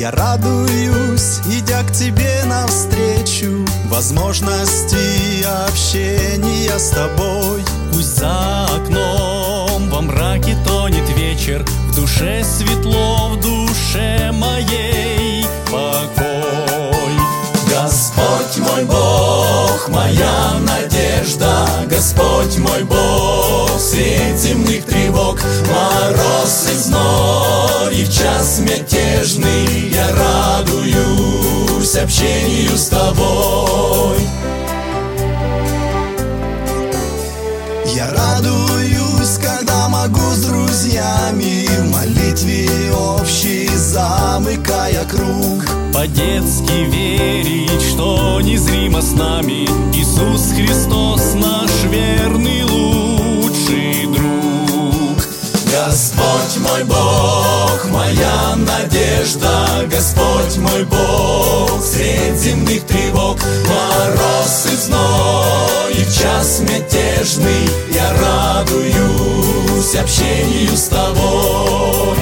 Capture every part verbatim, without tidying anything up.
Я радуюсь, идя к тебе навстречу, возможности общения с тобой. Пусть за окном во мраке тонет вечер, в душе светло, в душе моей покой. Господь мой Бог, моя надежда, Господь мой Бог, средь земных тревог, мороз и зной, и в час мятежный я радуюсь общению с тобой. Я радуюсь, когда могу с друзьями в молитве общей, замыкая круг, по-детски верить, что незримо с нами Иисус Христос, наш верный лучший друг. Господь мой Бог, моя надежда, Господь мой Бог, средь земных тревог, мороз и зной, и в час мятежный я радуюсь общению с тобой.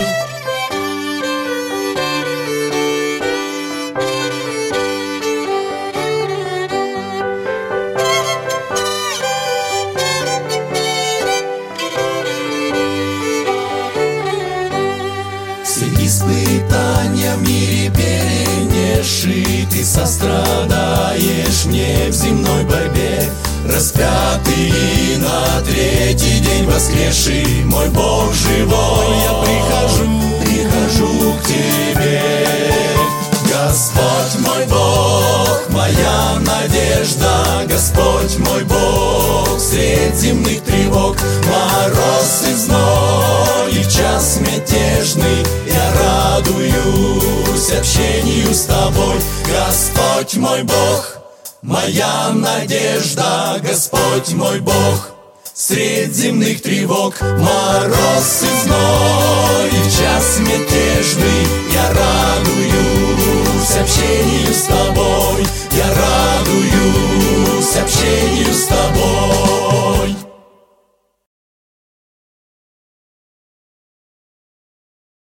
Все испытания в мире перенесший, ты сострадаешь мне в земной борьбе. Распятый на третий день воскресший, мой Бог живой, я прихожу, прихожу к тебе. Господь мой Бог, моя надежда, Господь мой Бог, средь земных тревог, мороз и зной, и в час мятежный я радуюсь общению с тобой. Господь мой Бог, моя надежда, Господь мой Бог, средь земных тревог, мороз и зной, и в час мятежный я радуюсь общению с тобой. Я радуюсь